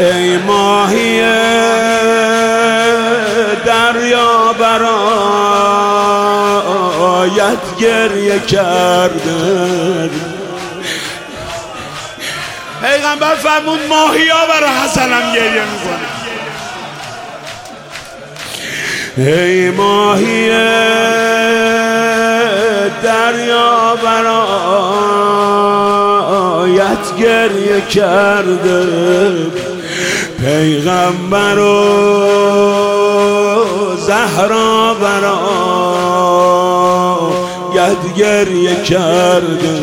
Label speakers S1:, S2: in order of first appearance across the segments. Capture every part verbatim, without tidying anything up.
S1: ای ماهی دریا برایت گریه کرده. پیغمبر فرمود ماهی ها برای حسنم گریه میکنه. ای ماهی دریا برایت گریه کرده. پیغمبر و زهرا برایت گریه کرده.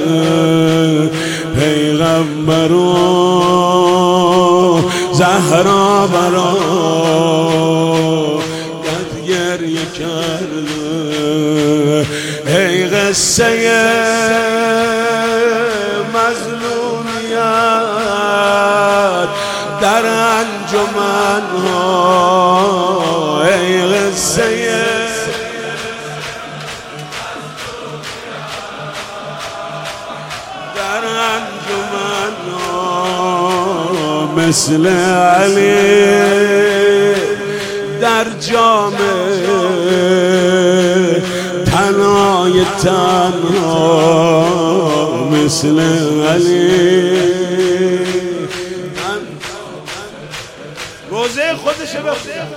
S1: پیغمبر و زهرا برایت گریه کرده. ای قصه مظلومیت در انجمن ها. ای قصه در انجمن ها. مثل علی در جام تنهای تنها. مثل علی روزه خودشه بخونه.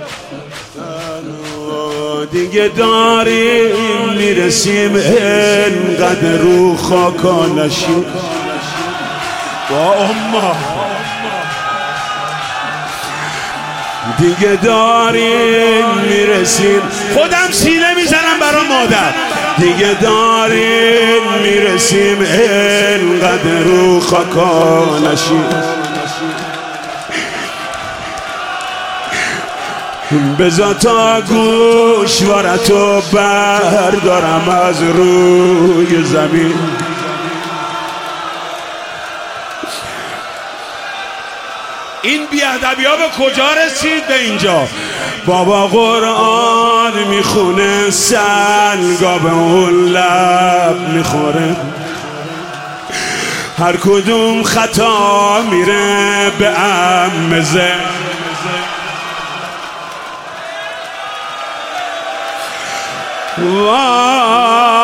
S1: دیگه داریم میرسیم انقدر رو خاکا نشیم با امه. دیگه داریم میرسیم، خودم سینه میزنم برا مادر. دیگه داریم میرسیم انقدر رو خاکا نشیم. بذار تا گوشوارتو بردارم از روی زمین. این بیادبی ها به کجا رسید؟ به اینجا. بابا قرآن میخونه، سنگا به اون لب میخوره. هر کدوم خطا میره به امزه. وای